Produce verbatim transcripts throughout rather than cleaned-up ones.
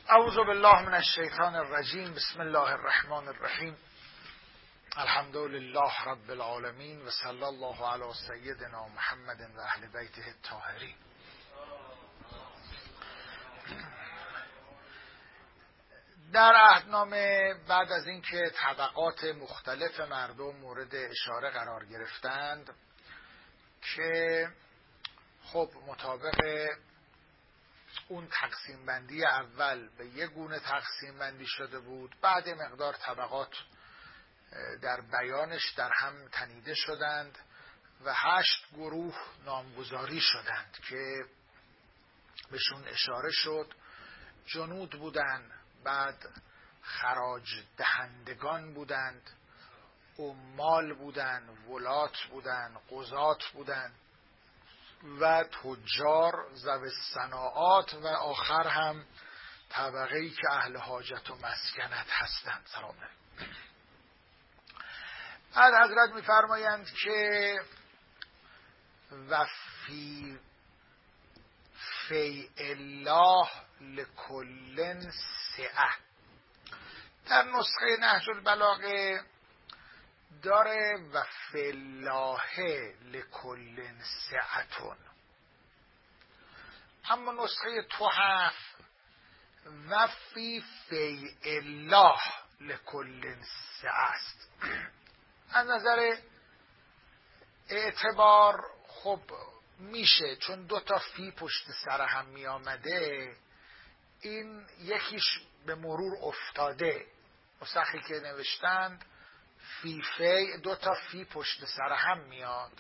اعوذ بالله من الشیطان الرجیم. بسم الله الرحمن الرحیم. الحمد لله رب العالمین و صلی الله علی سیدنا محمد و اهل بیته الطاهرین. در عهدنامه بعد از اینکه طبقات مختلف مردم مورد اشاره قرار گرفتند که خب مطابق اون تقسیم بندی اول به یک گونه تقسیم بندی شده بود، بعد مقدار طبقات در بیانش در هم تنیده شدند و هشت گروه نامگذاری شدند که بهشون اشاره شد. جنود بودند، بعد خراج دهندگان بودند، عمال بودند، ولات بودند، قضات بودند و تجار، ذوی الصناعات و آخر هم طبقه‌ای که اهل حاجت و مسکنت هستند. سلام علیکم. بعد حضرت می‌فرمایند که و فی فی الله لکل سعه. در نسخه نهج البلاغه داره و فی الله لکل سعتون، اما نسخه تحف و فی فی الله لکل سعه است. از نظر اعتبار خب میشه، چون دو تا فی پشت سر هم می آمده، این یکیش به مرور افتاده. نسخی که نوشتند فی فی، دو تا فی پشت سر هم میاد.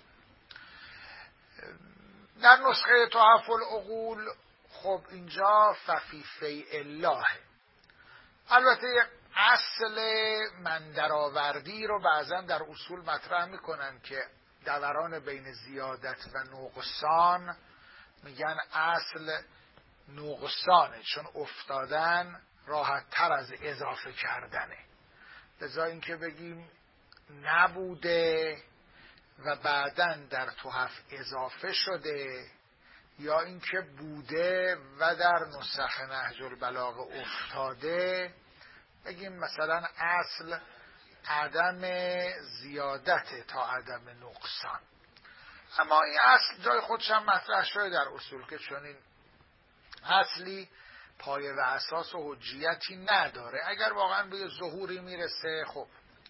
در نسخه تحف العقول خب اینجا ففی فی الله. البته یک اصل من درآوردی رو بعضا در اصول مطرح میکنن که دوران بین زیادت و نقصان میگن اصل نقصانه، چون افتادن راحت تر از اضافه کردنه. لذا اینکه بگیم نبوده و بعداً در تحف اضافه شده، یا اینکه بوده و در نسخ نهج البلاغه افتاده، بگیم مثلا اصل عدم زیادت تا عدم نقصان. اما این اصل جای خودش هم مطرح شده در اصول که چون این اصلی پایه و اساس و حجیتی نداره، اگر واقعا به ظهوری میرسه خب.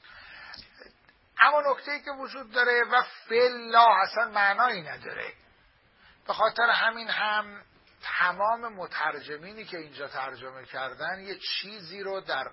اما نکته‌ای که وجود داره و فی الله اصلا معنایی نداره. به خاطر همین هم تمام مترجمینی که اینجا ترجمه کردن یه چیزی رو در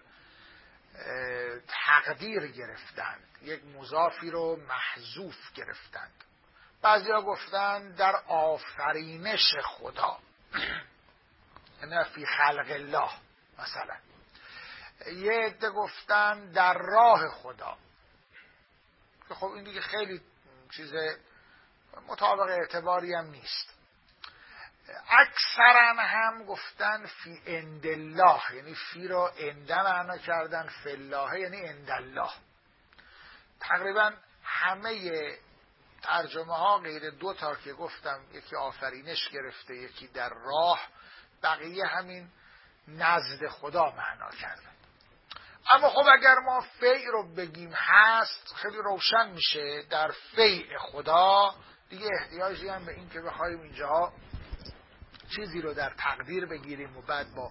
تقدیر گرفتند، یک مضافی رو محذوف گرفتند. بعضیا گفتن در آفرینش خدا، نه فی خلق الله مثلا. یه عده گفتن در راه خدا، که خب این دیگه خیلی چیز مطابق اعتباری هم نیست. اکثرا هم گفتن فی عند الله، یعنی فی رو عنده معنا کردن، فی الله یعنی عند الله. تقریبا همه ترجمه ها غیر دو تا که گفتم، یکی آفرینش گرفته یکی در راه، بقیه همین نزد خدا معنا کردن. اما خب اگر ما فی رو بگیم هست، خیلی روشن میشه در فی خدا، دیگه احتیاجی هم به این که بخوایم اینجا چیزی رو در تقدیر بگیریم و بعد با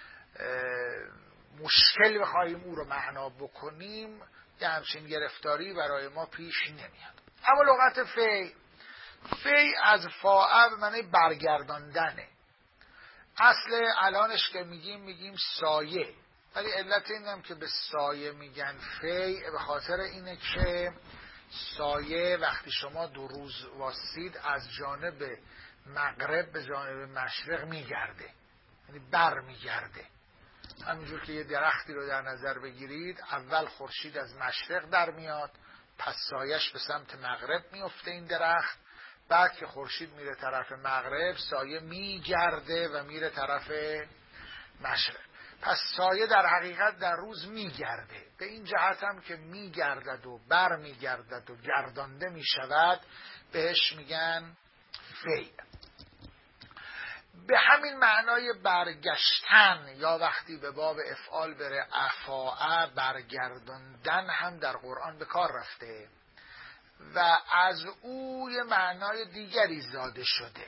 مشکل بخوایم او رو معنا بکنیم، یه همچین گرفتاری برای ما پیش نمیاد. اما لغت فی، فی از فاعل معنی برگرداندنه. اصل الانش که میگیم میگیم سایه، ولی علت اینم که به سایه میگن فی به خاطر اینه که سایه وقتی شما دو روز واسید از جانب مغرب به جانب مشرق میگرده، یعنی بر میگرده. همینجور که یه درختی رو در نظر بگیرید، اول خورشید از مشرق در میاد، پس سایش به سمت مغرب میفته این درخت، بعد که خورشید میره طرف مغرب سایه میگرده و میره طرف مشرق. پس سایه در حقیقت در روز میگرده، به این جهت هم که میگردد و بر میگردد و گردانده میشود بهش میگن فی. به همین معنای برگشتن یا وقتی به باب افعال بره افاعه برگرداندن هم در قرآن به کار رفته و از او یه معنای دیگری زاده شده.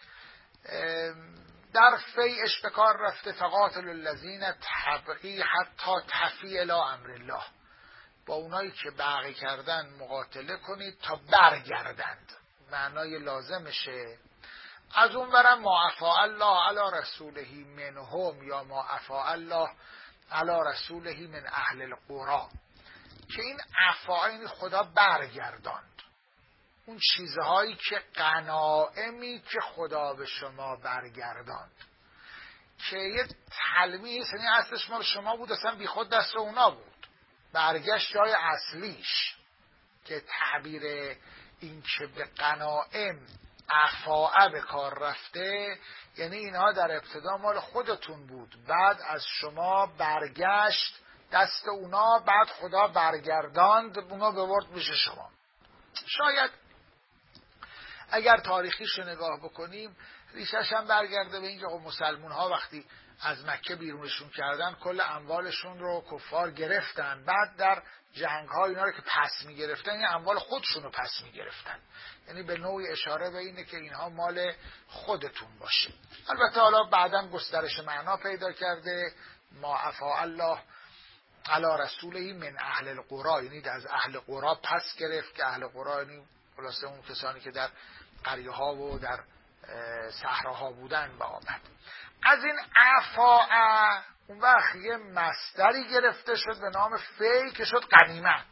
در فیعش به کار رفته فقاتل الذین تبغی حتی تفی الی امر الله، با اونایی که بغی کردن مقاتله کنید تا برگردند، معنای لازمشه. از اون برم ما افاء الله علی رسوله منهم یا ما افاء الله علی رسوله من اهل القرى، که این افاء یعنی خدا برگرداند اون چیزهایی که غنائمی که خدا به شما برگرداند، که یه تلمیح یعنی اصلش مال شما بود اصلا بی خود دست اونا بود، برگشت جای اصلیش، که تعبیر این که به غنائم افاعه به کار رفته یعنی اینها در ابتدا مال خودتون بود، بعد از شما برگشت دست اونا، بعد خدا برگرداند اونا ببرد میشه شما. شاید اگر تاریخیش نگاه بکنیم ریشش هم برگرده به اینکه مسلمون ها وقتی از مکه بیرونشون کردن کل اموالشون رو کفار گرفتن، بعد در جنگ ها اینا رو که پس می گرفتن این اموال خودشون رو پس می گرفتن، یعنی به نوعی اشاره به اینه که اینها مال خودتون باشه. البته حالا بعداً گسترش معنا پیدا کرده ما افاء الله علی رسوله من اهل القرى، یعنی از اهل قرى پس گرفت، که اهل قرى یعنی خلاصه اون کسانی که در قریه ها و در صحراها بودن با آمد. از این افاعه اون وقت یه مصدری گرفته شد به نام فی که شد غنیمت،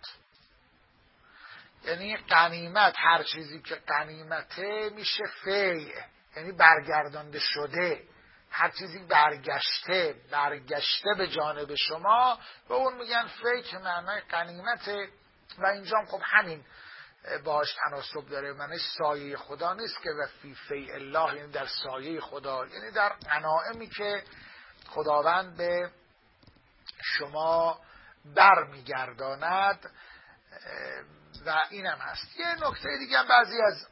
یعنی غنیمت هر چیزی که غنیمته میشه فی، یعنی برگردانده شده، هر چیزی برگشته برگشته به جانب شما به اون میگن فی که معنای غنیمته. و اینجا خب همین باهاش تناسب داره، معنی سایه خدا نیست که و فی فی الله، یعنی در سایه خدا، یعنی در غنایمی که خداوند به شما بر میگرداند. و اینم هست. یه نکته دیگه هم بعضی از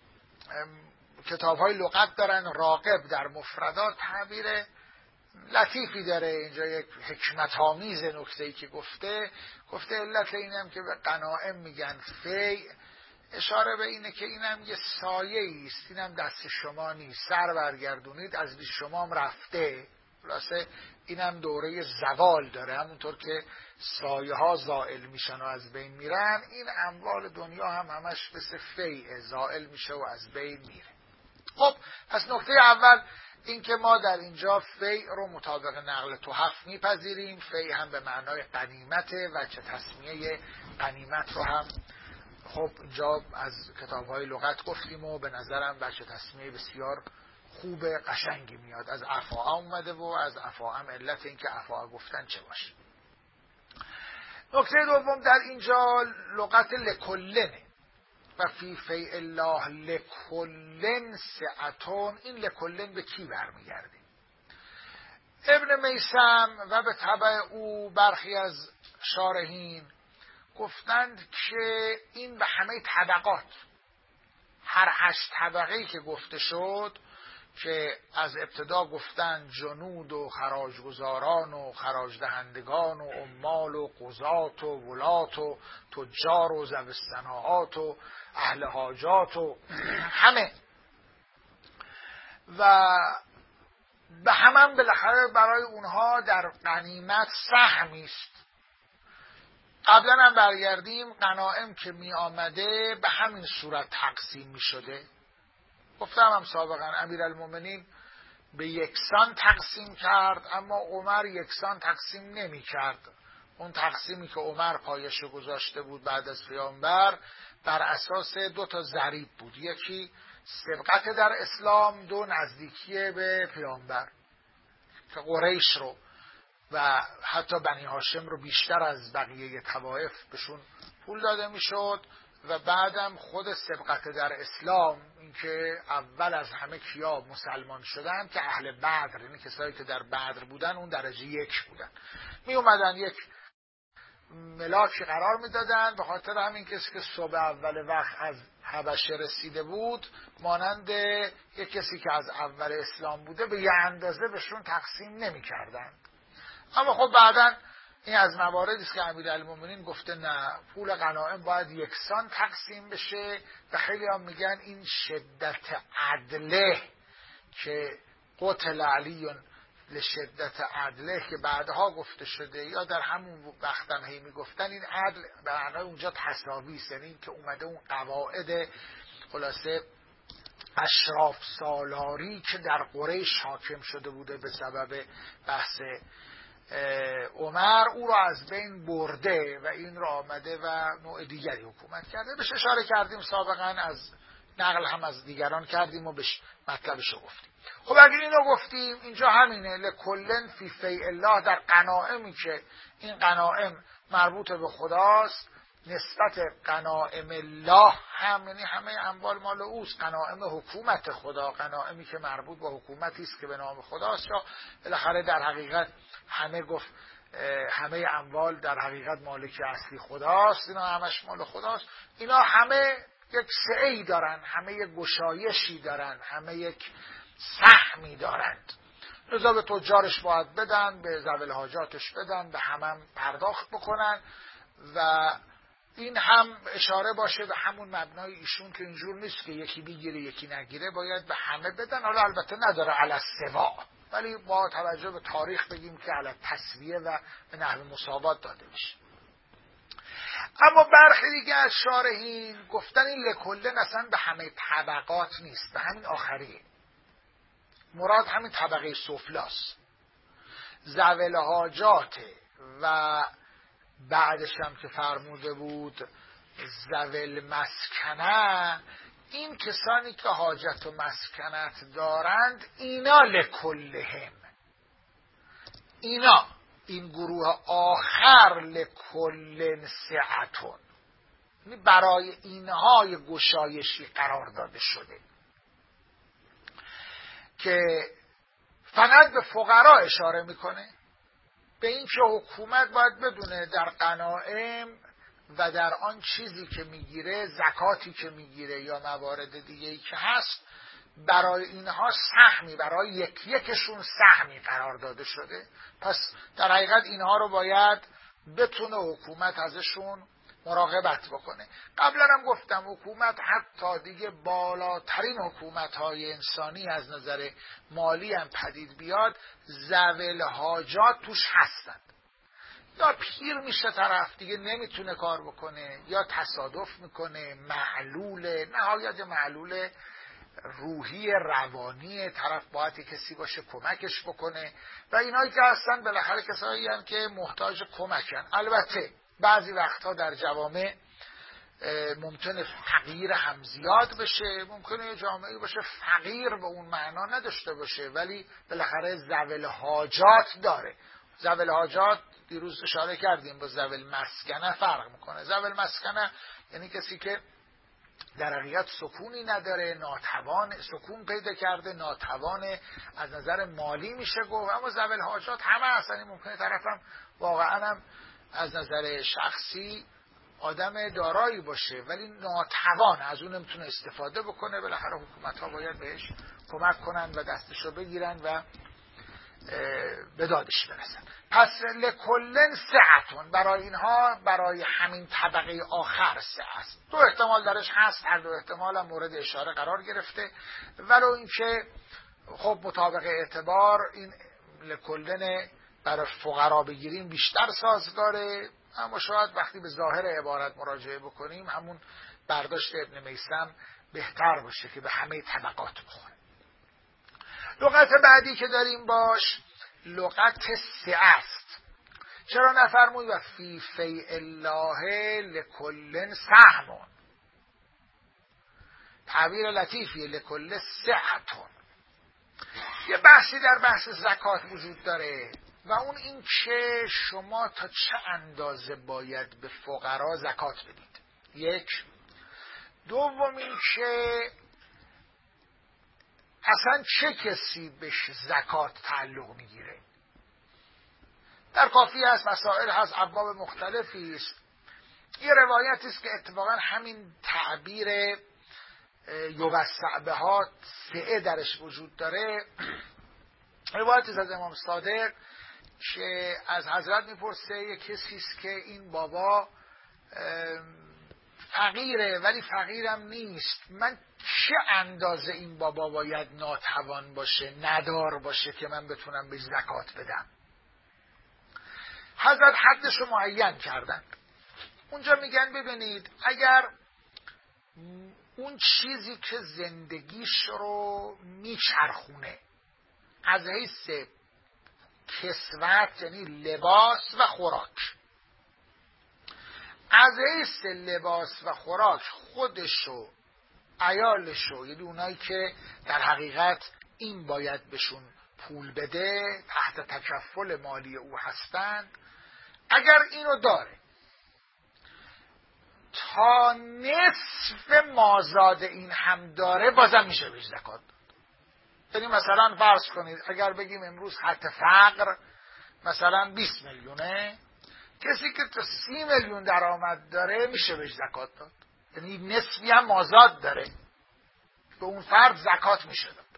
کتاب های لغت دارن، راغب در مفردات تعبیر لطیفی داره، اینجا یک حکمت آمیز نکته‌ای که گفته گفته علت اینم که به غنائم میگن فی، اشاره به اینه که اینم یه سایه است، اینم دست شما نیست، سر برگردونید از دست شما هم رفته، خلاصه اینم دوره زوال داره، همونطور که سایه ها زائل میشن و از بین میرن، این اموال دنیا هم همش مثل فیء زائل میشه و از بین میره. خب پس نکته اول این که ما در اینجا فیء رو مطابق نقل تحف میپذیریم، فیء هم به معنای غنیمته و چه تسمیه غنیمت رو هم خب اینجا از کتاب‌های لغت گفتیم و به نظرم بچه تسمیه بسیار خوب قشنگی میاد، از افاعه اومده و از افاعه هم علت این که افاعه گفتن چه باشه. نکته دوم در اینجا لغت لکلنه و فی فیء الله لکلن سعتون، این لکلن به کی برمیگرده؟ ابن میثم و به تبع او برخی از شارحین گفتند که این به همه طبقات، هر هشت طبقه‌ای که گفته شد که از ابتدا گفتن جنود و خراجگزاران و خراج دهندگان و عمال و قضات و ولات و تجار و ذوی الصناعات و اهل حاجات و همه، و به همان بالاخره برای اونها در غنیمت سهمی است. قبلا هم برگردیم غنایم که می آمده به همین صورت تقسیم می شده. گفتم هم سابقا امیرالمومنین به یکسان تقسیم کرد، اما عمر یکسان تقسیم نمی کرد. اون تقسیمی که عمر پایش گذاشته بود بعد از پیامبر بر اساس دو تا ضریب بود، یکی سبقت در اسلام، دو نزدیکی به پیامبر که قریش رو و حتی بنی هاشم رو بیشتر از بقیه طوایف بهشون پول داده میشد، و بعدم خود سبقت در اسلام، اینکه اول از همه کیا مسلمان شدن که اهل بدر، یعنی کسایی که در بدر بودن اون درجه یک بودن، می اومدن یک ملاکی قرار میدادن به خاطر همین کسی که صبح اول وقت از حبشه رسیده بود مانند یک کسی که از اول اسلام بوده به یه اندازه بهشون تقسیم نمی کردن. اما خب بعداً این از مواردی است که امیرالمومنین گفته نه، پول غنایم باید یکسان تقسیم بشه و خیلی هم میگن این شدت عدله که قتل علی لشدت عدله که بعدها گفته شده یا در همون وقت هم هی میگفتن این عدل به معنای اونجا تساوی است، یعنی که اومده اون قواعد خلاصه اشراف سالاری که در قریش حاکم شده بوده به سبب بحث عمر او را از بین برده و این را آمده و نوع دیگری حکومت کرده. بهش اشاره کردیم سابقا، از نقل هم از دیگران کردیم و بهش مطلبش رو گفتیم. خب اگر اینو گفتیم اینجا همینه، لکلن فی فیء الله، در غنائمی که این غنایم مربوط به خداست، نسبت غنائم الله هم یعنی همه اموال مال اوست، غنایم حکومت خدا، غنائمی که مربوط به حکومتی است که به نام خداست، یا بالاخره در حقیقت همه گفت همه اموال در حقیقت مالک اصلی خداست، اینا همش مال خداست، اینا همه یک سعی دارن، همه یک گشایشی دارن، همه یک سهمی دارند. لذا به تجارش باید بدن، به ذوی الحاجاتش بدن، به همه هم پرداخت بکنن و این هم اشاره باشه به همون مبنای ایشون که اینجور نیست که یکی بگیره یکی نگیره، باید به همه بدن. حالا البته نداره علی السوا، ولی با توجه به تاریخ بگیم که علی التسویه و به نحو مساوات داده میشه. اما برخی دیگه از شارحین گفتن این لکلن اصلا به همه طبقات نیست، به همین آخریه، مراد همین طبقه سفلاست، ذوی الحاجات و بعدش هم که فرموده بود ذوی المسکنه، این کسانی که حاجت و مسکنت دارند اینا لکلهم، اینا این گروه آخر لکلن سعتون، برای اینها یه گشایشی قرار داده شده که فقط به فقرا اشاره میکنه، به این که حکومت باید بدونه در غنایم و در آن چیزی که میگیره، زکاتی که میگیره یا موارد دیگه‌ای که هست، برای اینها سهمی، برای یک یکشون سهمی قرار داده شده. پس در حقیقت اینها رو باید بتونه حکومت ازشون مراقبت بکنه. قبلا هم گفتم حکومت حتی دیگه بالاترین حکومت‌های انسانی از نظر مالی هم پدید بیاد، ذوی الحاجات توش هستند. یا پیر میشه طرف دیگه نمیتونه کار بکنه، یا تصادف میکنه، معلوله، نهایت معلوله روحی روانی، طرف باید کسی باشه کمکش بکنه و اینایی که هستن بالاخره کسایی هستن که محتاج کمکن. البته بعضی وقتها در جوامع ممکنه فقیر هم زیاد بشه، ممکنه یه جامعه باشه فقیر به اون معنا نداشته باشه ولی بالاخره ذوی الحاجات داره. ذوی الحاجات دیروز اشاره کردیم با ذوی المسکنه فرق میکنه. ذوی المسکنه یعنی کسی که در حقیقت سکونی نداره، ناتوان، سکون پیدا کرده، ناتوان از نظر مالی میشه گفت. اما ذوی الحاجات همه اصلا ممکنه طرفم واقعا هم از نظر شخصی آدم دارایی باشه ولی ناتوان، از اون نمیتونه استفاده بکنه. بالاخره حکومت ها باید بهش کمک کنن و دستشو بگیرن و به دادش برسن. پس لکلن سعتون، برای اینها، برای همین طبقه آخر سعه است. دو احتمال درش هست، هر دو احتمال هم مورد اشاره قرار گرفته، ولو اینکه خب مطابق اعتبار این لکلن برای فقرا بگیریم بیشتر سازگاره، اما شاید وقتی به ظاهر عبارت مراجعه بکنیم همون برداشت ابن میثم بهتر باشه که به همه طبقات بخوره. لغت بعدی که داریم باش لغت سعه است. چرا نفرمود و فی فیء الله لکل سهم؟ تعبیر لطیفیه، لکل سعتون. یه بحثی در بحث زکات وجود داره و اون این که شما تا چه اندازه باید به فقرا زکات بدید. یک. دوم این که اصلا چه کسی بهش زکات تعلق میگیره. در کافی هست، مسائل هست، ابواب مختلفی است. یه روایتی است که اتفاقا همین تعبیر یوسع بها سعه درش وجود داره. روایت از امام صادق که از حضرت میپرسه یک کسی است که این بابا فقیره ولی فقیرم نیست، من چه اندازه این بابا باید ناتوان باشه، ندار باشه که من بتونم بهش زکات بدم؟ حضرت حدش رو معین کردن. اونجا میگن ببینید اگر اون چیزی که زندگیش رو میچرخونه از حیث کسوت یعنی لباس و خوراک، از حیث لباس و خوراک خودشو عیالشو، یعنی اونایی که در حقیقت این باید بهشون پول بده تحت تکفل مالی او هستند، اگر اینو داره تا نصف مازاد این هم داره بازم میشه بهش زکات داد. یعنی مثلا فرض کنید اگر بگیم امروز خط فقر مثلا بیست میلیونه، کسی که تا سی میلیون درآمد داره میشه بهش زکات داد، یعنی نصفی هم مازاد داره، به اون فرد زکات میشه داد.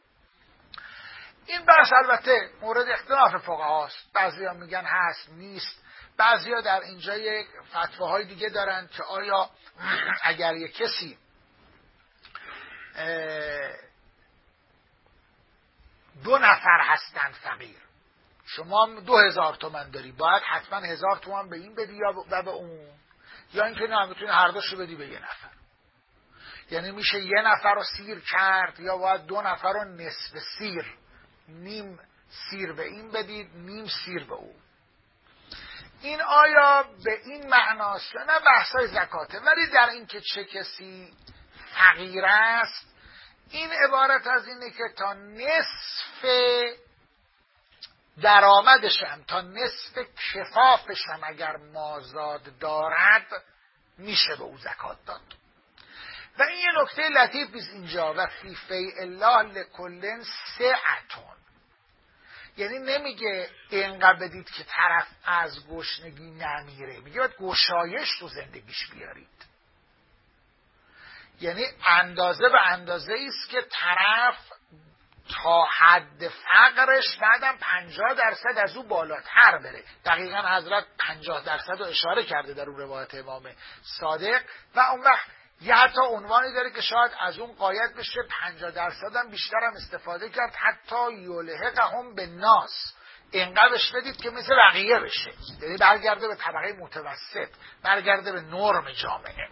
این بحث البته مورد اختلاف فقهاست، بعضیا میگن هست نیست، بعضیا در اینجا یک فتواهای دیگه دارن که آیا اگر یک کسی دو نفر هستن فقیر، شما دو هزار تومن داری باید حتما هزار تومن به این بدی یا به اون، یا اینکه نه میتونی هر دوشو بدی به یه نفر، یعنی میشه یه نفر رو سیر کرد یا باید دو نفر رو نصف سیر، نیم سیر به این بدید نیم سیر به اون. این آیا به این معناست؟ نه بحثای زکاته، ولی در این که چه کسی فقیر است این عبارت از اینه که تا نصف درآمدش هم، تا نصف کفافش هم اگر مازاد دارد میشه به او زکات داد. و این یه نکته لطیف بیست اینجا، و فی فیء الله لکل سعتون، یعنی نمیگه اینقدر بدید که طرف از گشنگی نمیره، میگه باید گشایش تو زندگیش بیارید، یعنی اندازه به اندازه ایست که طرف تا حد فقرش بعدم پنجاه درصد از او بالاتر بره. دقیقا حضرت پنجاه درصد رو اشاره کرده در اون روایت امام صادق، و اون وقت یه حتی عنوانی داره که شاید از اون قاید بشه پنجاه درصد هم بیشتر هم استفاده کرد، حتی یلحقهم بالناس، اینقدرش بدید که مثل بقیه بشه، یعنی برگرده به طبقه متوسط، برگرده به نرم جامعه،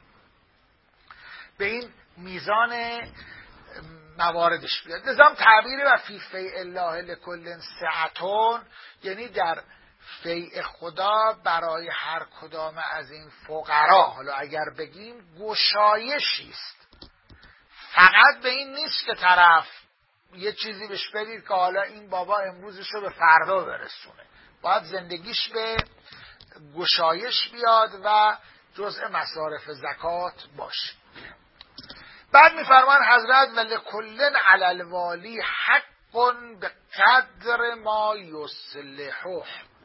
به این میزان مواردش بیاد. نظام تعبیر و فی فیء الله لکل سعتون، یعنی در فیء خدا برای هر کدام از این فقرا، حالا اگر بگیم گشایشی است، فقط به این نیست که طرف یه چیزی بهش بدید که حالا این بابا امروزشو به فردا برسونه، باید زندگیش به گشایش بیاد و جزء مصارف زکات باشه. بعد میفرمان حضرت ولکل علی الوالی حق به قدر ما یصلحه.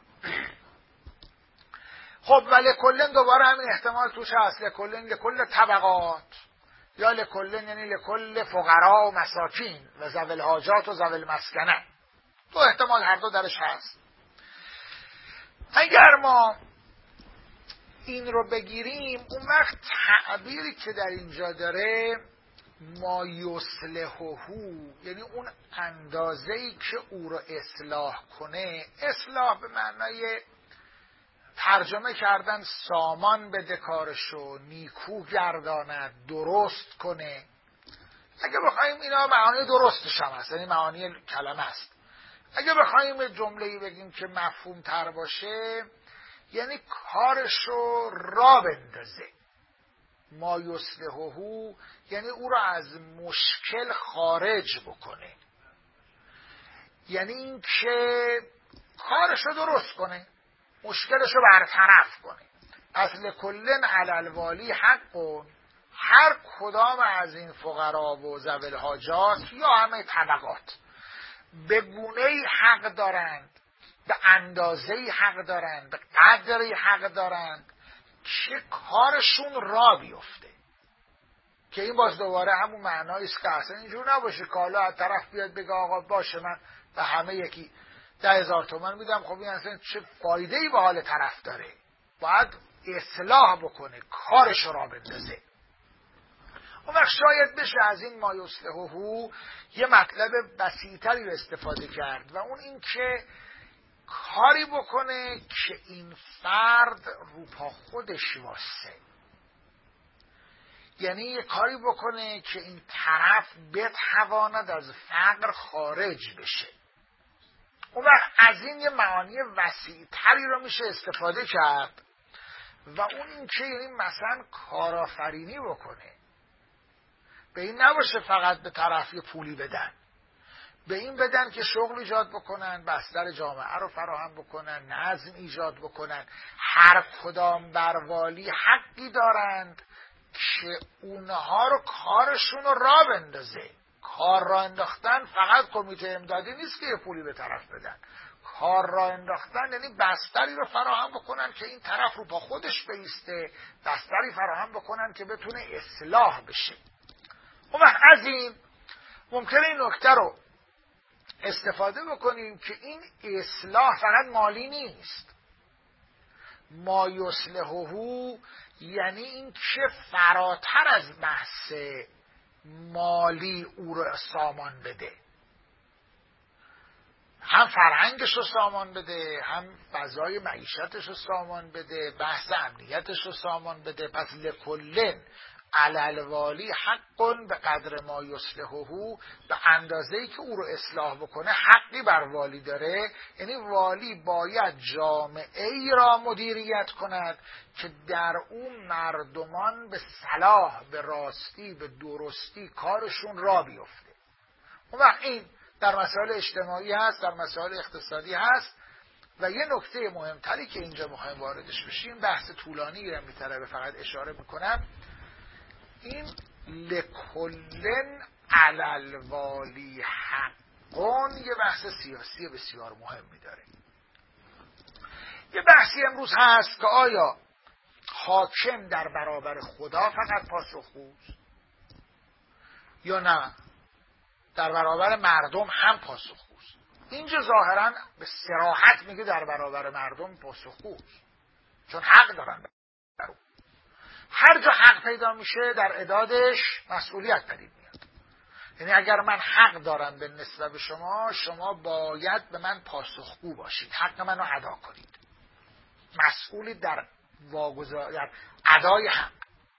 خب ولکل دوباره همین احتمال توش هست، لکل لکل طبقات، یا لکل یعنی لکل فقرا و مساکین و ذوی الحاجات و ذوی المسکنه، دو احتمال هر دو درش هست. اگر ما این رو بگیریم اون وقت تعبیری که در اینجا داره ما یصلحه، یعنی اون اندازه‌ای که او رو اصلاح کنه، اصلاح به معنای ترجمه کردن سامان بده کارشو، نیکو گرداند، درست کنه. اگه بخوایم اینا معانی درستش هم هست، یعنی معانی کلمه است. اگه بخوایم جمله‌ای بگیم که مفهوم تر باشه، یعنی کارشو را بندازه. ما یصلحه یعنی او را از مشکل خارج بکنه، یعنی این که کارشو درست کنه، مشکلشو برطرف کنه. پس لکلن علی الوالی حق، هر کدام از این فقرا و ذوی الحاجات یا همه طبقات به گونه‌ای حق دارند، به اندازه‌ای حق دارند، به قدری حق دارند که کارشون را بیفته. که این باز دوباره همون معنایی است که اصلا اینجور نباشه که حالا از طرف بیاد بگه آقا باشه من به همه یکی ده هزار تومن میدم. خب این اصلا چه فایده ای به حال طرف داره؟ باید اصلاح بکنه، کارش را بندازه. اون وقت شاید بشه از این ما یصلحه یه مطلب وسیع‌تری رو استفاده کرد و اون این که کاری بکنه که این فرد رو پا خودش واسه، یعنی یه کاری بکنه که این طرف بتواند از فقر خارج بشه. اون وقت از این یه معانی وسیع‌تری رو میشه استفاده کرد و اون این که یعنی مثلا کارآفرینی بکنه. به این نباشه فقط به طرف یه پولی بدن، به این بدن که شغل ایجاد بکنن، بستر جامعه رو فراهم بکنن، نظم ایجاد بکنن. هر کدام بر والی حقی دارند که اونها رو کارشون رو راه بندازه. کار را انداختن فقط کمیته امدادی نیست که یه پولی به طرف بدن. کار را انداختن یعنی بستری رو فراهم بکنن که این طرف رو با خودش بیسته، بستری فراهم بکنن که بتونه اصلاح بشه. اون وقت از این ممکنه این نکته رو استفاده بکنیم که این اصلاح فقط مالی نیست. ما یصلحه یعنی این که فراتر از بحث مالی او رو سامان بده، هم فرهنگش رو سامان بده، هم فضای معیشتش رو سامان بده، بحث امنیتش رو سامان بده. پس لکلن علی الوالی حق به قدر ما یصلحه، به اندازه‌ای که او رو اصلاح بکنه حقی بر والی داره. یعنی والی باید جامعه ای را مدیریت کند که در اون مردمان به صلاح، به راستی، به درستی کارشون را بیفته. اون وقت این در مسائل اجتماعی هست، در مسائل اقتصادی هست. و یه نکته مهمتری که اینجا میخوایم واردش بشیم، بحث طولانی رو میطلبه، فقط اشاره میکنم، این لکلن علی الوالی حقون یه بحث سیاسی بسیار مهمی داره. یه بحثی امروز هست که آیا حاکم در برابر خدا فقط پاسخگوست یا نه در برابر مردم هم پاسخگوست؟ اینجا ظاهرا به صراحت میگه در برابر مردم پاسخگوست، چون حق دارن در اون. هر جا حق پیدا میشه در اعدادش مسئولیت پدید میاد. یعنی اگر من حق دارم به نسبت به شما، شما باید به من پاسخگو باشید، حق منو ادا کنید، مسئولی در واگذار در ادای حق.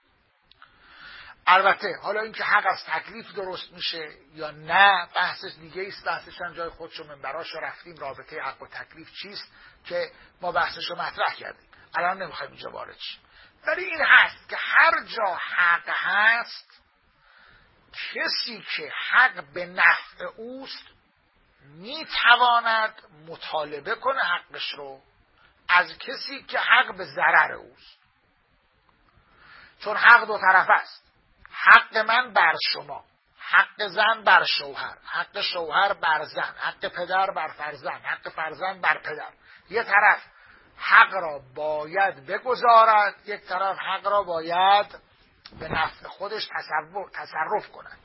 البته حالا اینکه حق از تکلیف درست میشه یا نه بحثش دیگه است، بحثش هم جای خودشو منبراش رفتیم، رابطه حق و تکلیف چیست که ما بحثشو مطرح کردیم، الان نمیخوایم اینجا وارد شیم. ولی این هست که هر جا حق هست، کسی که حق به نفع اوست میتواند مطالبه کنه حقش رو از کسی که حق به ضرر اوست. چون حق دو طرف است، حق من بر شما، حق زن بر شوهر، حق شوهر بر زن، حق پدر بر فرزند، حق فرزند بر پدر. یک طرف حق را باید بگذارد، یک طرف حق را باید به نفع خودش تصرف, تصرف کند.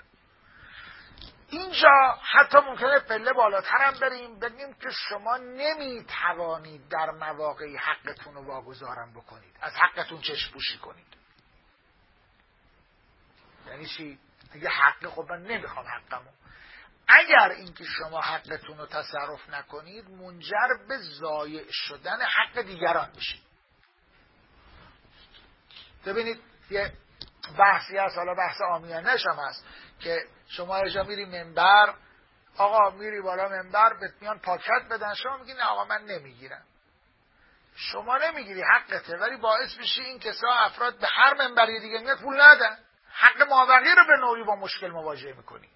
اینجا حتی ممکنه پله بالاتر هم بریم، بگیم که شما نمیتوانید در مواقعی حقتون رو واگذارم بکنید، از حقتون چشم پوشی کنید. یعنی چی؟ اگه حق، خب من نمیخوام حقمو. اگر اینکه شما حقتون رو تصرف نکنید منجر به ضایع شدن حق دیگران میشید. ببینید یه بحثی هست، حالا بحث عامیانه‌اش هم هست، که شما یه جا میری منبر، آقا میری بالا منبر بهت میان پاکت بدن، شما میگی نه آقا من نمیگیرم. شما نمیگیری، حقته، ولی باعث میشی این کسا افراد به هر منبری دیگه میاد پول ندن، حق مابقی رو به نوعی با مشکل مواجه میکنی.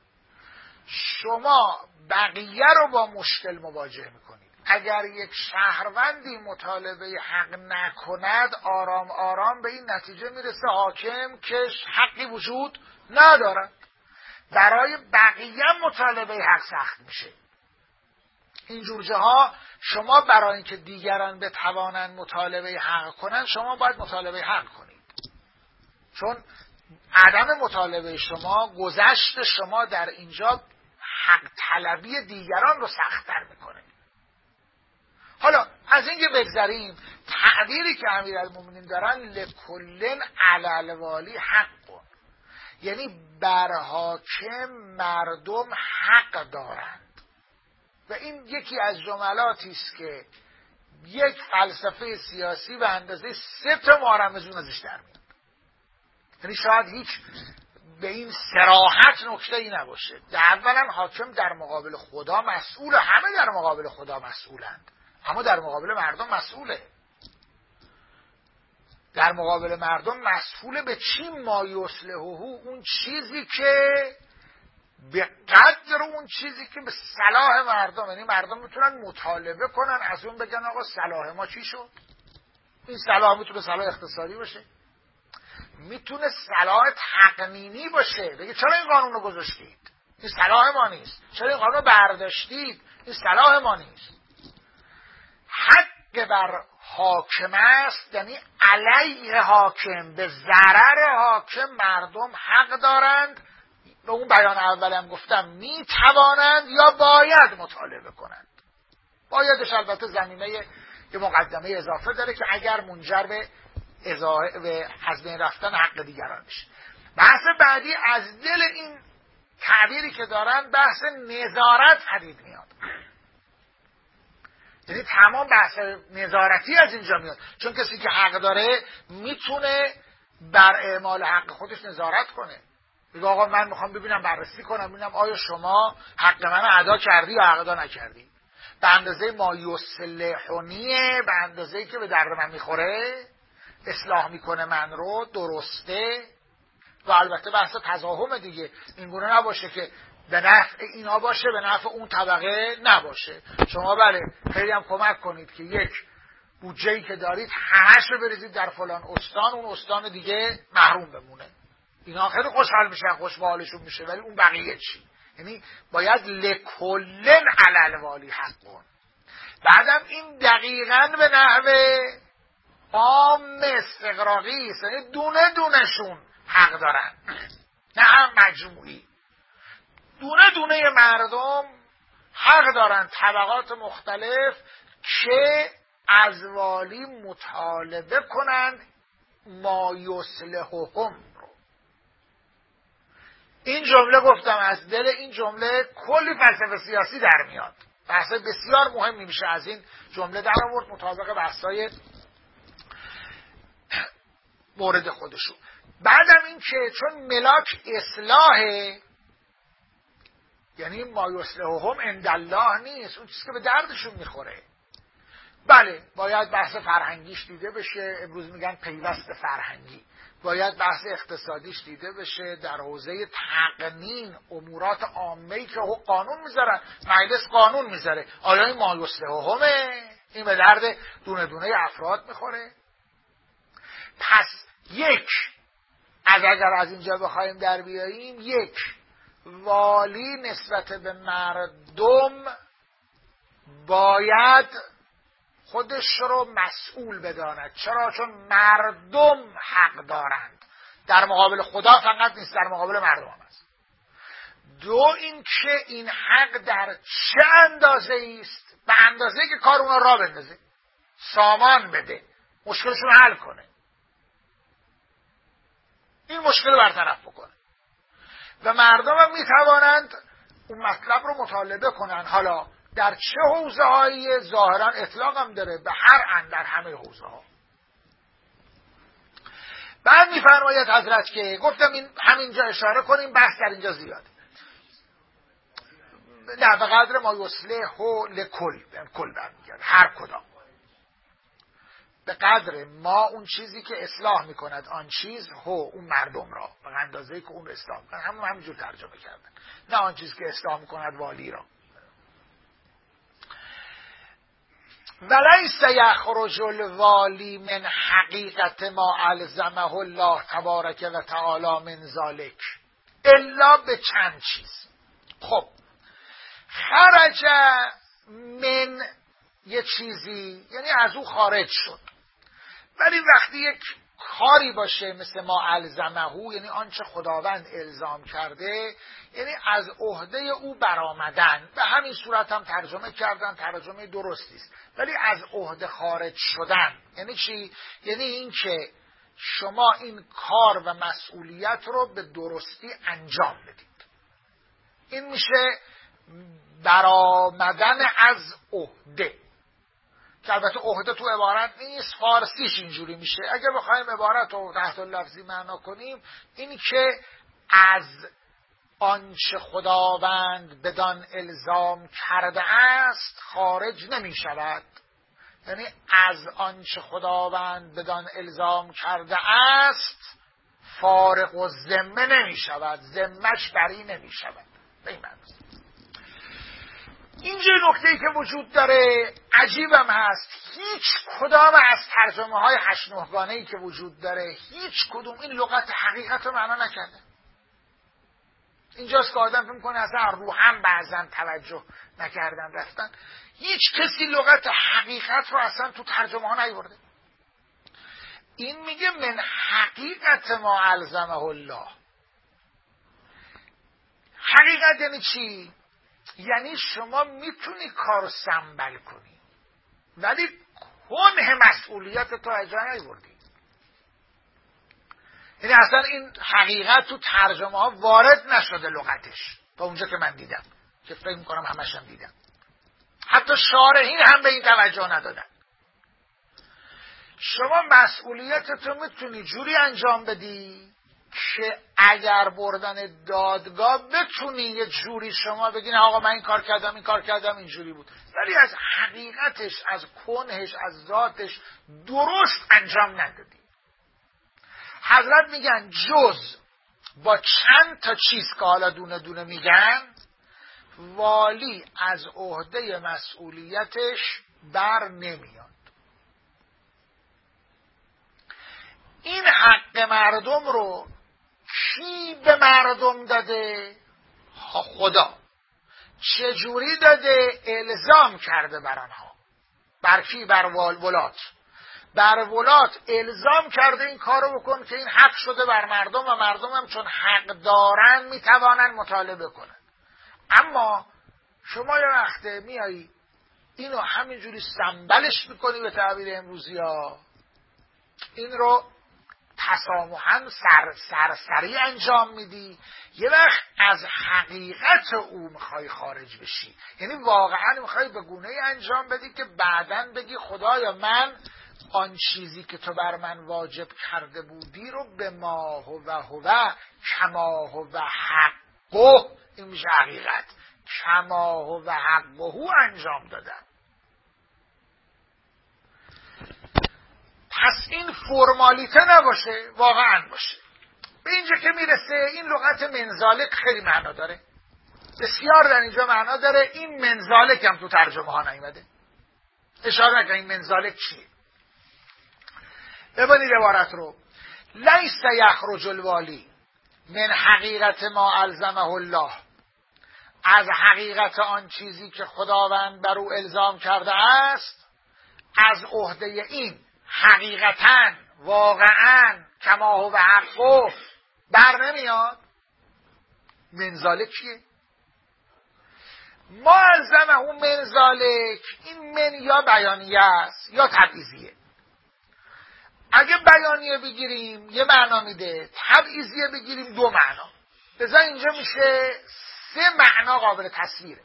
شما بقیه رو با مشکل مواجه میکنید. اگر یک شهروندی مطالبه حق نکند، آرام آرام به این نتیجه میرسه حاکم که حقی وجود ندارد، برای بقیه مطالبه حق سخت میشه. اینجور جاها شما برای اینکه دیگران بتوانند مطالبه حق کنند، شما باید مطالبه حق کنید. چون عدم مطالبه شما گذشت شما در اینجا حق طلبی دیگران رو سخت‌تر میکنه. حالا از اینکه بگذریم، تعبیری که امیرالمومنین دارن لکلن علی الوالی حق، یعنی بر حاکم مردم حق دارند و این یکی از جملاتی است که یک فلسفه سیاسی به اندازه سه تا مارمزون ازش در میاد. یعنی شاید هیچ به این صراحت نکته ای نباشه. در اولا حاکم در مقابل خدا مسئول، همه در مقابل خدا مسئولند، اما در مقابل مردم مسئوله. در مقابل مردم مسئول به چی؟ ما یصلحه، اون چیزی که به قدر اون چیزی که به صلاح مردم، یعنی مردم میتونن مطالبه کنن از اون بگن آقا صلاح ما چی شد. این صلاح میتونه صلاح اقتصادی باشه، میتونه صلاح تقنینی باشه، بگه چرا این قانون رو گذاشتید، این صلاح ما نیست، چرا این قانون رو برداشتید، این صلاح ما نیست. حق بر حاکم است، یعنی علیه حاکم، به ضرر حاکم مردم حق دارند. به اون بیان اولم گفتم می توانند یا باید مطالبه کنند. بایدش البته زمینه یه مقدمه اضافه داره که اگر منجر به به از بین رفتن حق دیگران بشه. بحث بعدی از دل این تعبیری که دارن بحث نظارت پدید میاد. یعنی تمام بحث نظارتی از اینجا میاد، چون کسی که حق داره میتونه بر اعمال حق خودش نظارت کنه. بگه آقا من میخوام ببینم، بررسی کنم ببینم آیا شما حق من ادا کردی یا ادا نکردی، به اندازه ما یصلحنیه، به اندازه‌ای که به درد من میخوره، اصلاح میکنه من رو، درسته. و البته بحث تضاهم دیگه، این گونه نباشه که به نفع اینا باشه به نفع اون طبقه نباشه. شما بله خیلی هم کمک کنید که یک بودجه‌ای که دارید همش رو بریزید در فلان استان، اون استان دیگه محروم بمونه. اینا خیلی خوشحال میشن، خوش به حالشون میشه، ولی اون بقیه چی؟ یعنی باید لکلن علی الوالی حقون. بعدم این دقیقاً به نحوه عام استقراقی است، یعنی دونه دونشون حق دارن، نه هم مجموعی. دونه دونه مردم حق دارن، طبقات مختلف، که از والی مطالبه کنند ما یصلحهم رو. این جمله گفتم از دل این جمله کلی فلسفه سیاسی در میاد. بحث بسیار مهمی میشه از این جمله در آورد مطابق بحثای مورد خودشون. بعدم این که چون ملاک اصلاحه، یعنی ما یصلحهم عند الله نیست، اون چیزی که به دردشون میخوره. بله باید بحث فرهنگیش دیده بشه، امروز میگن پیوست فرهنگی، باید بحث اقتصادیش دیده بشه در حوزه تقنین امورات عامه‌ای که قانون میذارن، مجلس قانون میذاره، آیا این ما یصلحهمه؟ این به درد دونه دونه افراد میخوره؟ پس یک، از اگر از اینجا بخوایم در بیاییم، یک، والی نسبت به مردم باید خودش رو مسئول بداند. چرا؟ چون مردم حق دارند، در مقابل خدا فقط نیست، در مقابل مردم هم است. دو، این که این حق در چه اندازه است؟ به اندازه که کار اونا را بندازه، سامان بده، مشکلشون حل کنه، این مشکل رو برطرف بکنه. و مردم هم میتوانند اون مطلب رو مطالبه کنن. حالا در چه حوزه هایی؟ ظاهرا اطلاق هم داره، به هر ان، در همه حوزه ها. بعد میفرماید حضرت که گفتم این همینجا اشاره کنیم، بحث در اینجا زیاده. نه، به قدر ما یصلح لکل، کل برمیگرده، هر کدام به قدر ما اون چیزی که اصلاح میکند آن چیز، هو اون مردم را، به اندازه‌ای که اون رو اصلاح میکند. همون همینجور ترجمه کردن، نه آن چیزی که اصلاح میکند والی را. ولیس یخرج الوالی من حقیقت ما الزمه الله تبارک و تعالی من ذالک الا به چند چیز. خب خرج من یه چیزی یعنی از او خارج شد، ولی وقتی یک کاری باشه مثل ما الزمهو، یعنی آنچه خداوند الزام کرده، یعنی از عهده او برآمدن. به همین صورت هم ترجمه کردن، ترجمه درستی است. ولی از عهده خارج شدن یعنی چی؟ یعنی این که شما این کار و مسئولیت رو به درستی انجام بدید. این میشه برآمدن از عهده، که البته عهده تو عبارت نیست، فارسیش اینجوری میشه. اگه بخوایم عبارت رو تحت لفظی معنا کنیم، این که از آنچه خداوند بدان الزام کرده است خارج نمی شود. یعنی از آنچه خداوند بدان الزام کرده است فارغ و ذمه نمی شود، ذمهش بری نمی شود. به این معنی اینجا نکته‌ای که وجود داره عجیبم هست، هیچ کدام از ترجمه های هشت نهگانه‌ای که وجود داره هیچ کدوم این لغت حقیقت رو معنا نکرده. اینجاست که آدم فکر می‌کنه اصلا رو هم بعضن توجه نکردن رفتن. هیچ کسی لغت حقیقت رو اصلا تو ترجمه ها نیورده. این میگه من حقیقت ما الزمه الله. حقیقت یعنی چی؟ یعنی شما میتونی کار سنبل کنی ولی کنه مسئولیت تو اجرا نیوردی. یعنی اصلا این حقیقت تو ترجمه ها وارد نشده لغتش، تا اونجا که من دیدم، که فکر میکنم همشم دیدم. حتی شارحین هم به این توجه ندادن. شما مسئولیت تو میتونی جوری انجام بدی که اگر بردن دادگاه بتونی یه جوری شما بگین آقا من این کار کردم این کار کردم اینجوری بود، ولی از حقیقتش، از کنهش، از ذاتش درست انجام ندادی. حضرت میگن جز با چند تا چیز که حالا دونه دونه میگن والی از عهده مسئولیتش بر نمیاد. این حق مردم رو کی به مردم داده؟ خدا. چجوری داده؟ الزام کرده بر آنها. بر کی؟ بر ولات. بر ولات الزام کرده این کارو بکن که این حق شده بر مردم و مردم هم چون حق دارن میتوانن مطالبه کنن. اما شما یه وقته میایی اینو همینجوری سنبلش میکنی به تعبیر امروزی ها، این رو تسامحاً سر سرسری انجام میدی، یه وقت از حقیقت او میخوای خارج بشی. یعنی واقعا میخوای به گونه‌ای انجام بدی که بعداً بگی خدایا من آن چیزی که تو بر من واجب کرده بودی رو به ما هو هو کما هو حقه، این میشه حقیقت، کما هو حقه انجام دادم. پس این فرمالیته نباشه، واقعا باشه. به اینجا که میرسه این لغت منزالک خیلی معنا داره، بسیار در اینجا معنا داره. این منزالک هم تو ترجمه ها نیومده، اشاره نکن این منزالک چیه. ببینید عبارت رو، لیس یخرج الوالی من حقیقت ما الزمه الله، از حقیقت آن چیزی که خداوند بر او الزام کرده است، از عهده این حقیقتاً واقعاً کما هو حقه بر نمیاد. منزالک چیه؟ ما الزمه اون منزالک، این من یا بیانیه است یا تبعیضیه. اگه بیانیه بگیریم یه معنا میده، تبعیضیه بگیریم دو معنا. لذا اینجا میشه سه معنا قابل تصویره.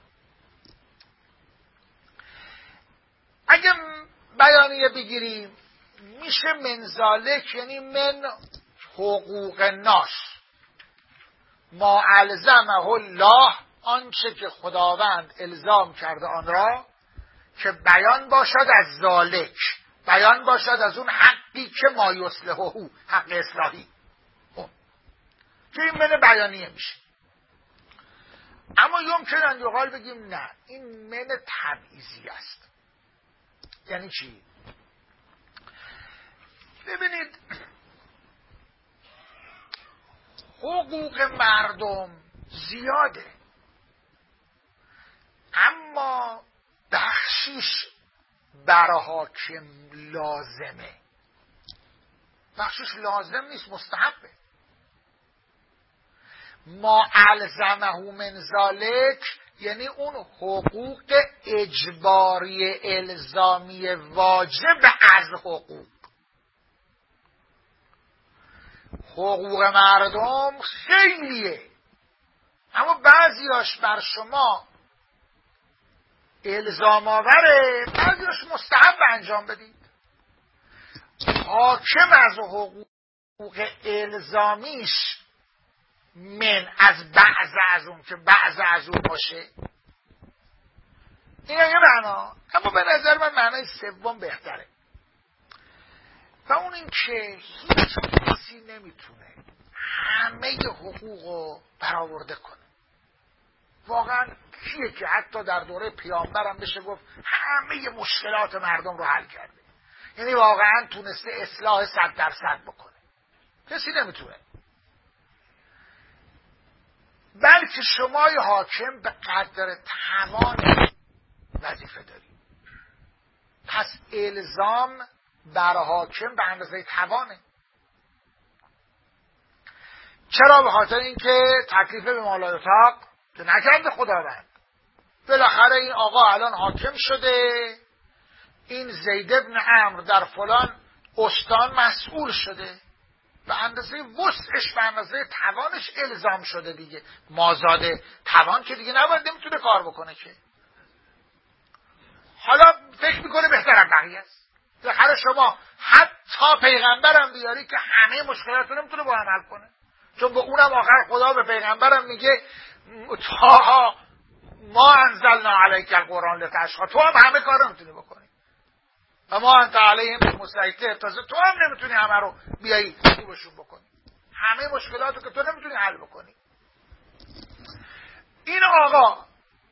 اگه بیانیه بگیریم میشه منزالک، یعنی من حقوق ناس، ما الزمه الله، آنچه که خداوند الزام کرده آن را، که بیان باشد از ذالک، بیان باشد از اون حقی که ما یصلحه، حق اصلاحی، اون که این من بیانیه میشه. اما یمکن ان یقال بگیم نه، این من تبعیضی است. یعنی چی؟ ببینید حقوق مردم زیاده، اما بخشیش بر حاکم لازمه. بخشش لازم نیست، مستحبه. ما الزمه من ذالک یعنی اون حقوق اجباری الزامی واجب از حقوق. حقوق مردم خیلیه، اما بعضیاش بر شما الزام آوره، بعضیاش مستحب انجام بدید. حاکم از حقوق الزامیش من از بعض از اون که بعض از اون باشه، این یه معنا. اما به نظر من معنای سوم بهتره، و اون این که هیچ کسی نمیتونه همه حقوق رو برآورده کنه. واقعا کیه که حتی در دوره پیامبرم بشه گفت همه مشکلات مردم رو حل کرده، یعنی واقعا تونسته اصلاح صد درصد بکنه؟ کسی نمیتونه. بلکه شمای حاکم به قدر توان وظیفه داری. پس الزام بر حاکم به اندازه توانه. چرا؟ به خاطر اینکه تکلیف به مالایتاق که نکرده خداوند. بالاخره این آقا الان حاکم شده، این زید ابن عمرو در فلان استان مسئول شده، به اندازه وسعش به اندازه توانش الزام شده دیگه. مازاده توان که دیگه نباید، نمیتونه کار بکنه که. حالا فکر میکنه بهتر از بقیه است. بالاخره شما حتی پیغمبرم بیاری که همه مشکلات رو نمیتونه با هم حل کنه، چون به اونم آخر خدا به پیغمبرم میگه تا ما انزلنا علیک القرآن لتشقی، تو هم همه کار نمیتونی بکنی و ما انت علیهم بمسیطر، تازه تو هم نمیتونی همه رو بیایی خوبشون بکنی، همه مشکلاتو که تو نمیتونی حل بکنی. این آقا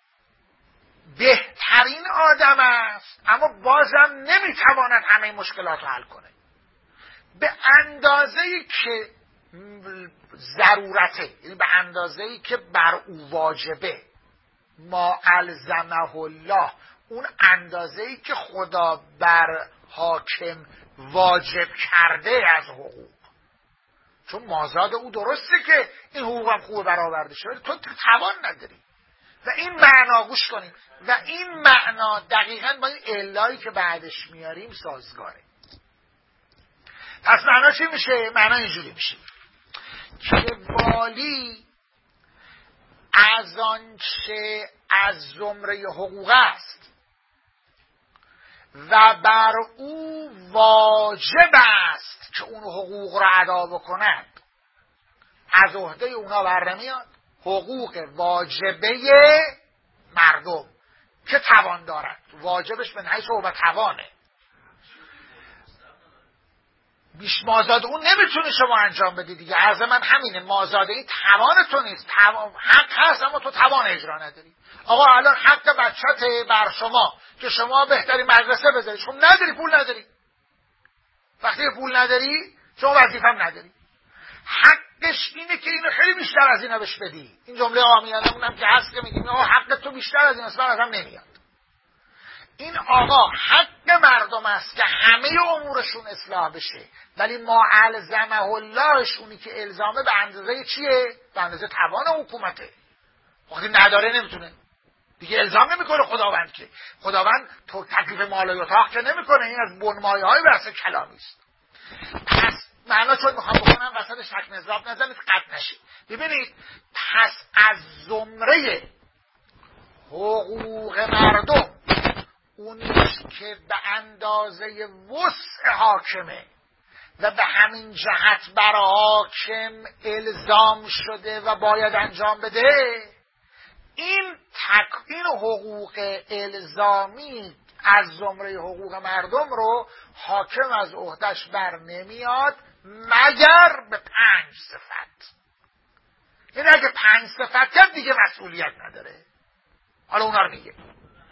بهترین آدم است، اما بازم نمیتواند همه مشکلات رو حل کنه. به اندازه‌ای که ضرورته، یعنی به اندازه‌ای که بر او واجبه، ما الزمه الله، اون اندازه‌ای که خدا بر حاکم واجب کرده از حقوق. چون مازاد او درسته که این حقوق هم خوب برآورده شده، تو توان نداری. و این معنا گوش کنیم، و این معنا دقیقاً با این علایی که بعدش میاریم سازگاره. پس معنا چی میشه؟ معنا اینجوری میشه که والی از آنچه از زمره حقوق است و بر او واجب است که اون حقوق را ادا بکند، از عهده اونا بر نمیاد. حقوق واجبه مردم که توان دارد، واجبش من حیث و توانه، بیش مازاد اون نمیتونی شما انجام بدی دیگه. عرض من همینه، مازاد این توان تو نیست. توان حق هست اما تو توان اجرا نداری. آقا الان حق بچته بر شما که شما بهتری مدرسه بذاری، شما نداری، پول نداری. وقتی پول نداری شما وظیفه هم نداری. حقش اینه که اینو خیلی بیشتر از اینا بهش بدی. این جمله عامیانه هم که هست که میگیم آقا حق تو بیشتر از این است، ازم نمیاد. این آقا حق مردم است که همه امورشون اصلاح بشه، ولی ما الزمه اللهش، اونی که الزامه به اندازه چیه؟ به اندازه توان حکومته. وقتی نداره نمیتونه دیگه، الزام نمیکنه خداوند که. خداوند تو تکلیف مال و اتاق که نمیکنه، این از بنمایه های بحث کلامی است. پس معنا چون میخوام بکنم وسط شک نظاب نزنید قطع نشید. ببینید، پس از زمره حقوق مردم اونیست که به اندازه وسع حاکمه و به همین جهت بر حاکم الزام شده و باید انجام بده، این تک این حقوق الزامی از زمره حقوق مردم رو حاکم از عهدهش بر نمیاد مگر به پنج صفت. یعنی اگه پنج صفت کرد دیگه مسئولیت نداره. حالا اونا رو میگه،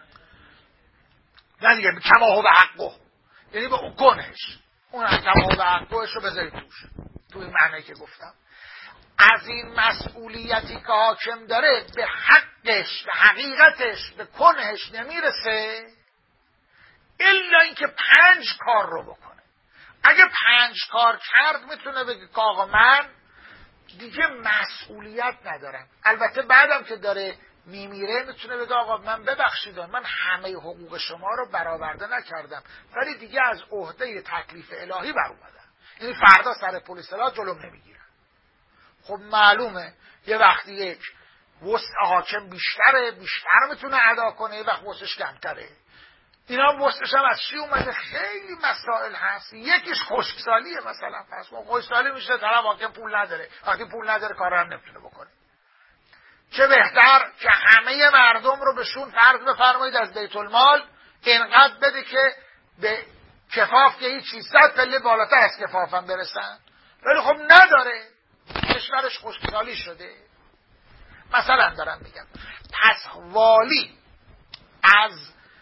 نه دیگه کما به حقه، یعنی به اون کنش، اون هم کما به حقهش رو بذاری توش، تو این معنی که گفتم. از این مسئولیتی که حاکم داره به حقش، به حقیقتش، به کنش نمیرسه الا اینکه پنج کار رو بکنه. اگه پنج کار کرد میتونه بگه که آقا من دیگه مسئولیت ندارم. البته بعدم که داره میمیره میتونه بگه آقا من ببخشید من همه حقوق شما رو برآورده نکردم ولی دیگه از عهده تکلیف الهی بر اومدم، یعنی فردا سر پل صراط جلوم نمیگیرن. خب معلومه یه وقتی یک وسع حاکم بیشتره، بیشتر میتونه ادا کنه، یه وقت وسعش کمتره. اینا وسعش هم از چی اومده؟ خیلی مسائل هست. یکیش خشکسالیه. مثلا پس ما خشکسالی میشه طرف حاکم پول نداره، وقتی پول نداره کارا هم نمیتونه بکنه. چه بهتر که همه مردم رو بهشون فرض بفرمایید از بیت المال اینقدر بده که به کفاف که هیچ صد پله بالاتر از کفافم برسن، ولی خب نداره، کشورش خشکسالی شده. مثلا دارم میگم پس والی از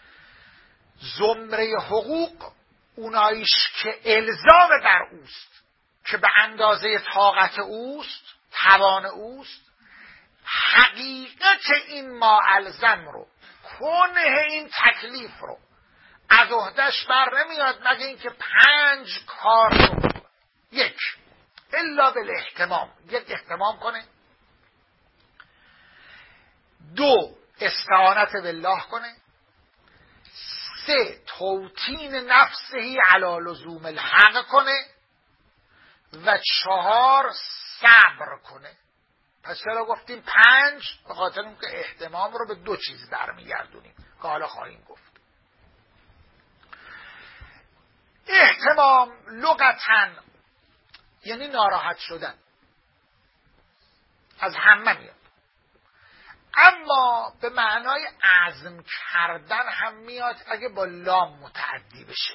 زمره حقوق اونایش که الزام در اوست، که به اندازه طاقت اوست، توان اوست، حقیقت این ما الزم رو، کنه این تکلیف رو از عهده‌اش بر نمیاد مگه اینکه پنج کار رو بکنه. یک، الا بالاهتمام، یک اهتمام کنه. دو، استعانت بالله کنه. سه، توطین نفسهی علی لزوم الحق کنه. و چهار، صبر کنه. پس چرا گفتیم پنج؟ به خاطر اینکه اهتمام رو به دو چیز برمیگردونیم که حالا خواهیم گفت. اهتمام لغتاً یعنی ناراحت شدن، از همه میاد، اما به معنای عزم کردن هم میاد اگه با لام متعدی بشه.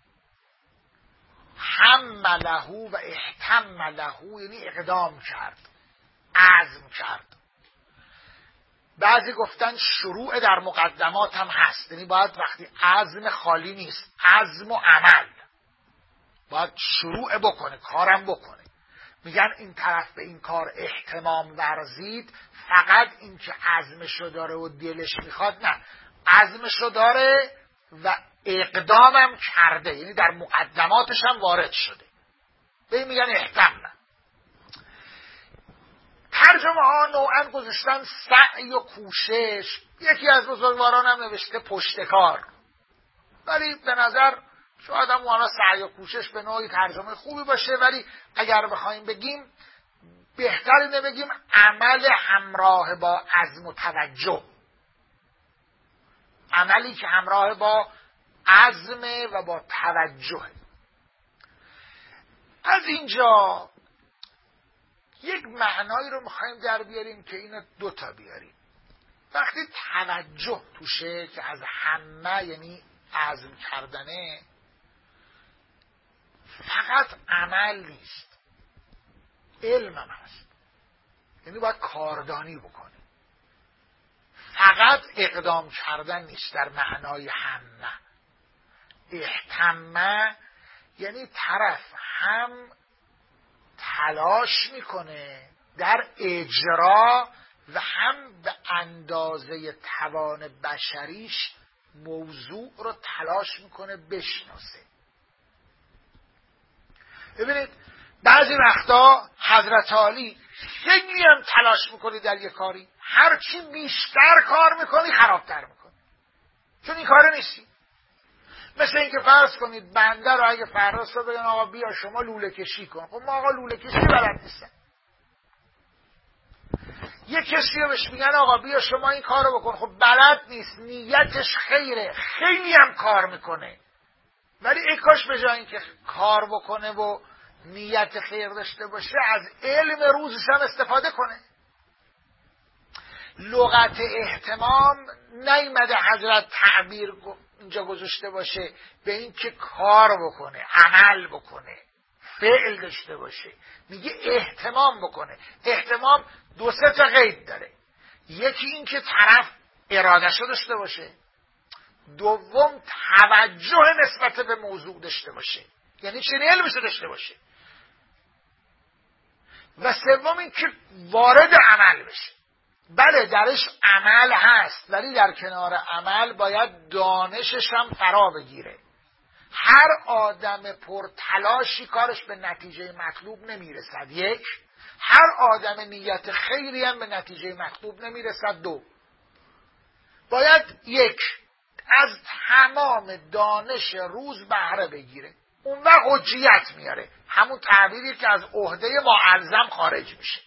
هم له و احتم له یعنی اقدام کرد، عزم کرد. بعضی گفتن شروع در مقدمات هم هست، یعنی باید وقتی عزم خالی نیست، عزم و عمل باید شروع بکنه، کارم بکنه. میگن این طرف به این کار اهتمام ورزید، فقط این که عزمشو داره و دلش میخواد نه، عزمشو داره و اقدامم کرده، یعنی در مقدماتش هم وارد شده. به این میگن اهتم. ترجمه ها نوعا گذاشتن سعی و کوشش، یکی از بزرگواران هم نوشته پشتکار، ولی به نظر شاید هم والا سعی و کوشش به نوعی ترجمه خوبی باشه، ولی اگر بخوایم بگیم بهتر اینه بگیم عمل همراه با عزم و توجه، عملی که همراه با عزم و با توجه. از اینجا یک معنایی رو میخوایم در بیاریم که اینو دوتا بیاریم. وقتی توجه توشه که از همه یعنی عزم کردنه، فقط عمل نیست، علم هم هست، یعنی باید کاردانی بکنه. فقط اقدام کردن نیست در معنای همه. اهتمه یعنی طرف هم تلاش میکنه در اجرا و هم به اندازه توان بشریش موضوع رو تلاش میکنه بشناسه. ببینید بعضی وقتا حضرت علی خیلی هم تلاش میکنی در یک کاری، هرچی بیشتر کار میکنی خرابتر میکنی، چون این کاره نیستی. مثل اینکه فرض کنید بنده رو اگه فرض رو بگن آقا بیا شما لوله کشی کن، خب ما آقا لوله کشی بلد نیستن. یک کسی رو بهش میگن آقا بیا شما این کار رو بکن، خب بلد نیست، نیتش خیره، خیلی هم کار میکنه، ولی ای کاش به جای اینکه کار بکنه و نیت خیر داشته باشه از علم روزش هم استفاده کنه. لغت اهتمام نیامده حضرت تعبیر اینجا گذاشته باشه به این که کار بکنه، عمل بکنه، فعل داشته باشه، میگه اهتمام بکنه. اهتمام دو سه تا قید داره، یکی این که طرف ارادهشو داشته باشه، دوم توجه نسبت به موضوع داشته باشه، یعنی چنین علمشو داشته باشه، و سوم این که وارد عمل بشه. بله درش عمل هست، ولی در کنار عمل باید دانشش هم فرا بگیره. هر آدم پرتلاشی کارش به نتیجه مطلوب نمیرسد. یک، هر آدم نیت خیری هم به نتیجه مطلوب نمیرسد. دو، باید یک، از تمام دانش روز بهره بگیره، اون وقت حجیت میاره، همون تعبیری که از عهده معلزم خارج میشه.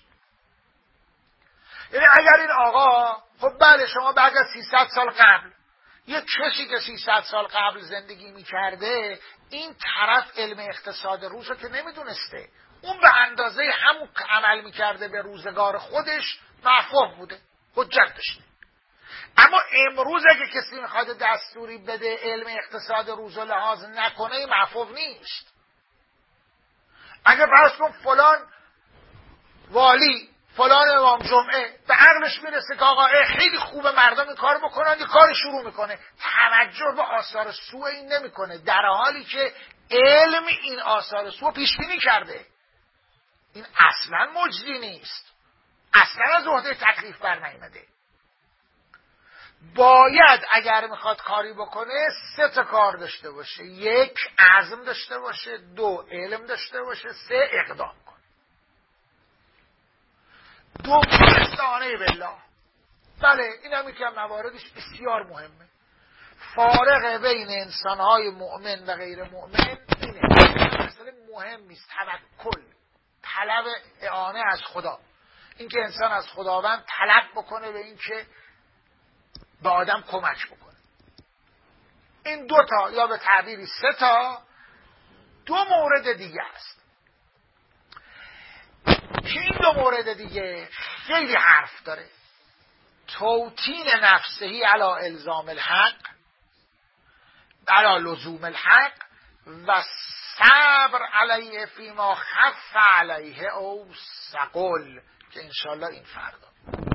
یعنی اگر این آقا، خب بله شما بعد از سیصد سال قبل، یک کسی که سیصد سال قبل زندگی میکرده این طرف علم اقتصاد روز رو که نمیدونسته، اون به اندازه همون که عمل میکرده به روزگار خودش محفوظ بوده، حجت داشته. اما امروز اگه کسی میخواد دستوری بده علم اقتصاد روز رو لحاظ نکنه محفوظ نیست. اگه فرض کن فلان والی، فلان امام جمعه به عقلش میرسه که آقا خیلی خوبه مردم این کار بکنن، یه کاری شروع میکنه، توجه به آثار سوء این نمیکنه، در حالی که علم این آثار سوء پیش بینی کرده. این اصلا مجزی نیست، اصلا از عهده تکلیف بر نیامده. باید اگر میخواد کاری بکنه سه تا کار داشته باشه: یک، عزم داشته باشه، دو، علم داشته باشه، سه، اقدام کنه. دو، استعانه بالله. بله این هم یکی از مواردش بسیار مهمه. فارق بین انسانهای مؤمن و غیر مؤمن اینه، مثلا مهم نیست توکل، طلب اعانه از خدا، اینکه انسان از خداوند طلب بکنه به اینکه به آدم کمک بکنه. این دو تا یا به تعبیری سه تا دو مورد دیگه است که این دو مورد دیگه خیلی حرف داره: توطین نفسهی علی الزام الحق، علی لزوم الحق، و صبر علیه فیما خف علیه او ثقل، که انشالله این فردا